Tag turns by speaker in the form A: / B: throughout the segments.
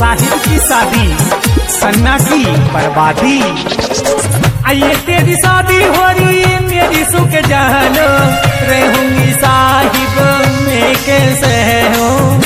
A: साहिब की शादी, सन्ना की बर्बादी। आइए तेरी शादी हो रही मेरी सुख जान, रहूंगी साहिब में कैसे हो।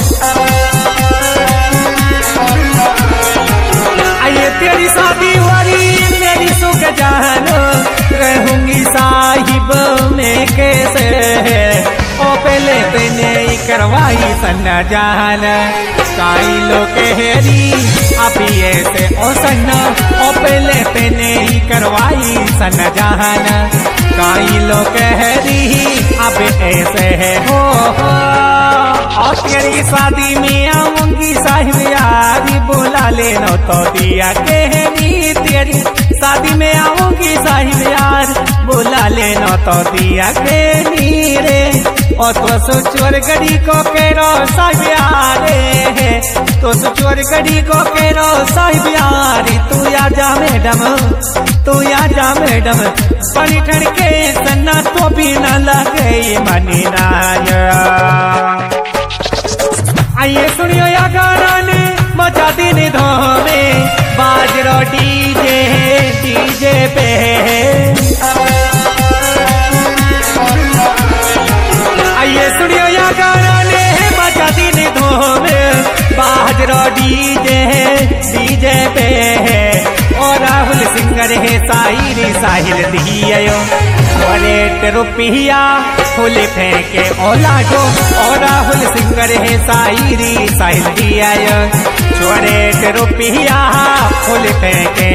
A: आइए तेरी शादी हो रही मेरी सुख जान, रहूंगी साहिब में कैसे है। ओ पहले पहले करवाई सन्ना जान, काई लो कहरी अभी ऐसे ओ सन्ना। ओ पहले पहले करवाई सन्ना जान, काई लो कहरी अब ऐसे है हो। और तेरी शादी में आऊंगी साहिब यारी, बुला लेना तो दिया कहनी। तेरी शादी में आऊंगी साहिब यार, बुला लेना तो दिया कहनी रे। और तो सुचोर गड़ी को केरो साहिब यारे, तो सुचोर गड़ी को केरो साहिब यारी। तू या जा मैडम, तू या जा मैडम, पानी ठड़के सन्ना तो भी न लगे मनी नाया। आइए सुनियो या गाने मचा दिन धोमे, बाजरो डीजे डीजे पे। आइए सुनियो या गाने मचा दिन धोमे, बाजरो डीजे डीजे पे। और राहुल सिंगर है साहिर साहिल दियो, और रुपया फूल फेंके ओलाडो। और राहुल सिंगर है साहिरी साहिल दिया, छोड़े रुपया फूल फेंके।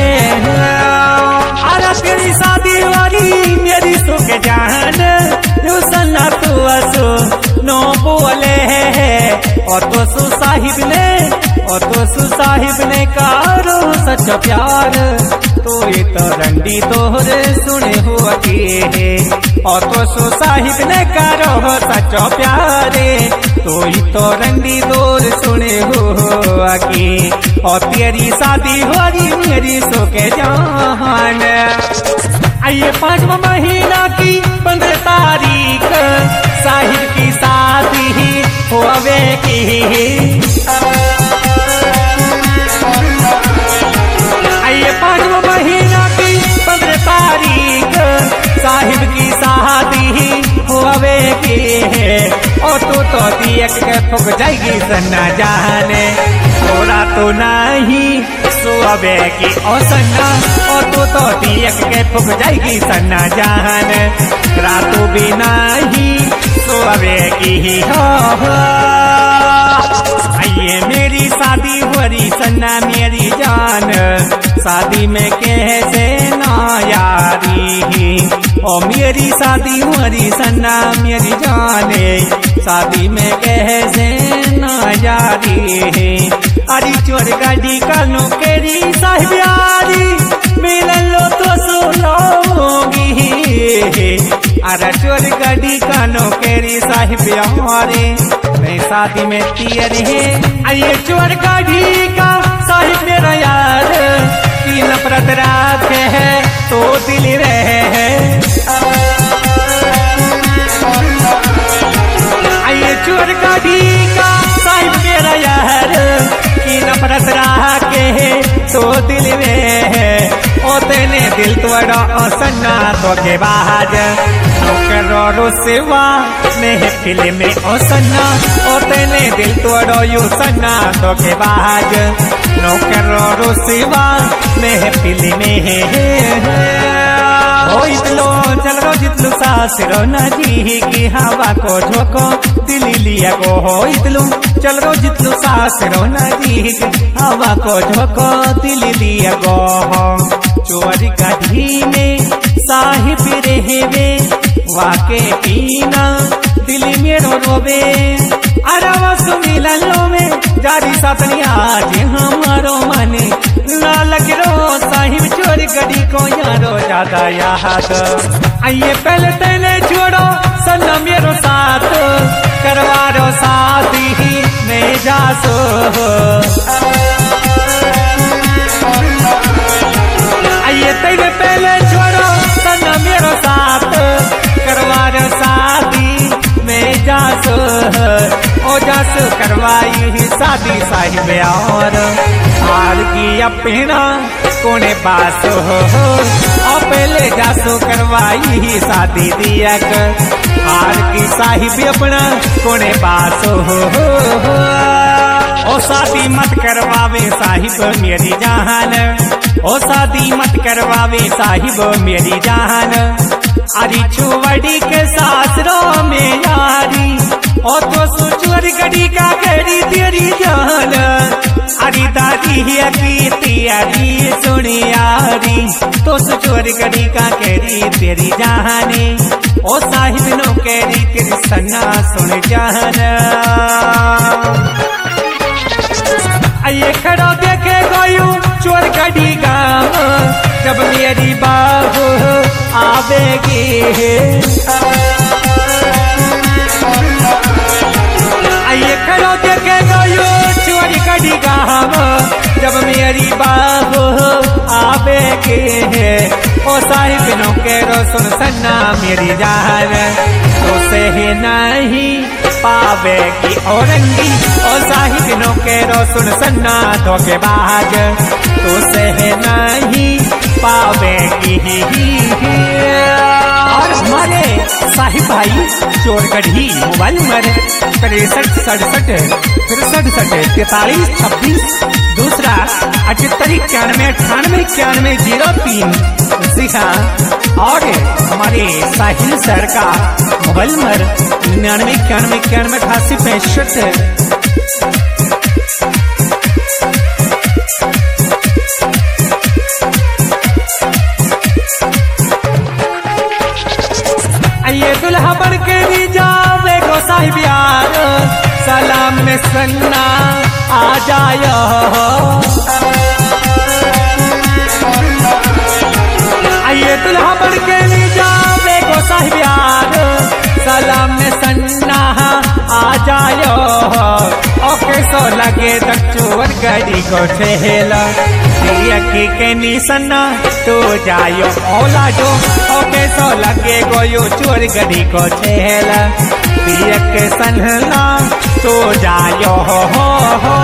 A: अरे तेरी शादी वाली मेरी सुख जान, यू सन्ना तू असो नो बोले है। और तो सु साहिब ने, और तो सु साहिब ने कारो सच प्यार, तो ये तो रंडी तोहरे सुने हुआ के। और तो सु साहिब ने कारो सच प्यारे, तो ये तो रंडी तोहरे सुने हुआ के। और तेरी शादी हो रही मेरी सुखे जान। आइए 5वां महीना की 15 तारीख, साहिब की शादी होवे की। आइए 5वां महीना की 15 तारीख, साहिब की शादी होवे की। और तो देख के फुक जाएगी सन्ना जाने, थोड़ा तो नहीं सोवे की ओ सन्ना। और तो देख के फुक जाएगी सन्ना जान, रातों भी नहीं सोवे की हो। आइए मेरी शादी हो रही सन्ना मेरी जान, शादी में कैसे ना यारी। ओ मेरी शादी हो रही सन्ना मेरी जाने, शादी में कैसे ना यारी। अरे चोर गाड़ी का नौकरी साहिब यारी, मिल लो तो सुलोगी। अरे चोर गाड़ी का नौकरी साहिब यारी, मैं शादी में तीर है। आइए चोर गाड़ी का साहिब मेरा यार, की नफरत रात है तो दिल रहे। आइए चोर गाड़ी का साहिब मेरा यार, की नफरत राखे तो दिल में है। ओ तेने दिल तोड़ा ओ सन्ना तो के बाज, नौकरो रुसवा में फिल्म में ओ सन्ना। ओ तेने दिल तोड़ो यू सन्ना तो के बाज, नौकरो रुसवा में फिल्म में। ओ इतलो चल रो जितलू सासरो नदी की हवा को झोंको, दिल लिया को हो इतलू चल रो जितलू सासरो नदी की हवा को झोंको, दिल लिया को हो। चोरी गाड़ी में साहिब रहवे, वाके पीना दिल में रोवे। अरवा सुमिला लो में जारी सपनी आज हमारो मने, ना लग रो साहिब चोरी गड़ी को यारो ज्यादा याद। आइए पहले तेने छोड़ो सन्ना मेरो साथ, करवा रो शादी में जासो। आइए तेरे पहले छोड़ो सन्ना मेरो साथ, करवा रो शादी में जासो। ओ जासो करवाई शादी साहिब और हार की अपना कोने पास हो और पहले जासो करवाई ही शादी दिया कर हार की साहिब अपना कोने पास हो ओ शादी मत करवावे साहिब मेरी जान ओ शादी मत करवावे साहिब मेरी जान अरे छुवड़ी के सासरों में यारी ओ तो सुचुर गड़ी का करी तेरी जान अरे दादी की तियारी सुनियारी तो सुचुर गड़ी का करी तेरी जाने ओ साहिब नो करी तेरी सन्ना सुन जान ये खड़ा देखे गयू चोर गड़ी गाँव जब मेरी बाबू आवेगी ये खड़ा देखे गयू चोर गड़ी गाँव जब मेरी बाबू आवेगी ओ साहिब नो के सुन सन्ना मेरी जान तो से नहीं पावेगी औरंगी ओ साहिब नो के सुन सन्ना तो के बाज तो से नहीं पावेगी और हमारे साहिब भाई चोरगढ़ी मोबाइल नंबर 6367 दूसरा 7891989103 जी हाँ और हमारे साहिल सर का मोबाइल नंबर 9991918865 ये दुल्हा बन के भी जावे गो साहिब यार सलाम में सन्ना आ जायो ये दुल्हा बन के भी जावे गो साहिब यार सलाम में सन्ना आ जायो ओके सो लगे तक चोर गड़ी को ठेला यकी के निसन्ना तो जायो ओला जो ओके सो लगे गोयो चोर गड़ी को ठेला पिया के सन्ना तो जायो हो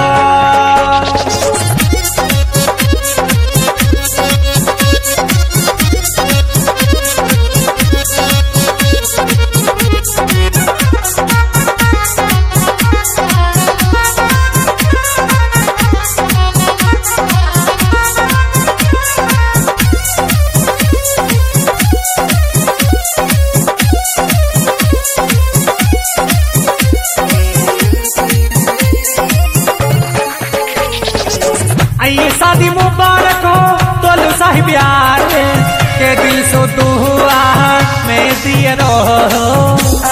A: ये शादी मुबारक हो तोलू साहिब यार के दिल सो दुआ में दिए रहो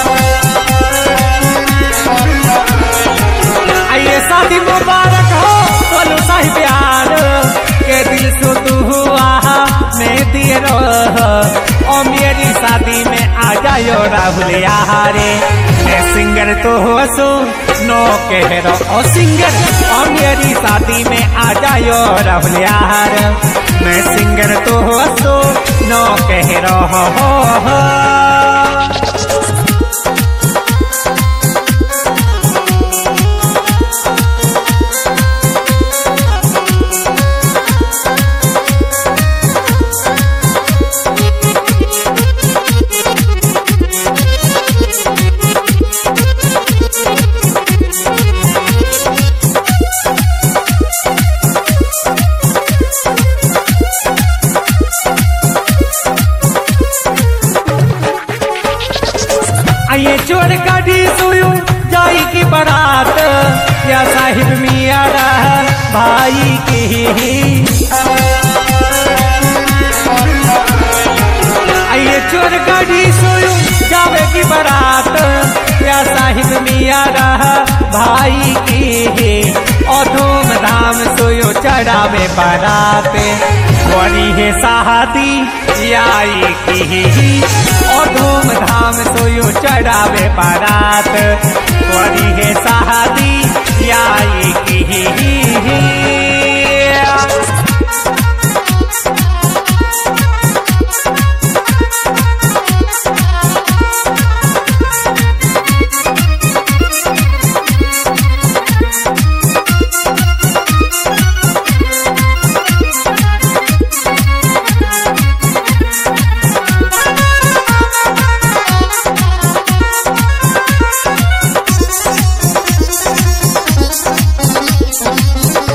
A: ये शादी मुबारक हो तोलू साहिब यार के दिल सो दुआ में दिए रहो ओ मेरी शादी में आ जायो राहुल यारे मैं सिंगर तो हंसू नो कह रहा ओ सिंगर और मेरी शादी में आ जायो राहुल यार मैं सिंगर तो हंसू नो कह रहा हो ये चोर गाड़ी सोयू जाई की बारात या साहिब मिया रहा भाई की ये चोर गाड़ी सोयू जावे की बारात या साहिब मिया रहा भाई की और धूमधाम सोयो चढ़ावे बारात बड़ी है शादी आई की और धूमधाम सोयो चढ़ावे बारात बड़ी है शादी आई की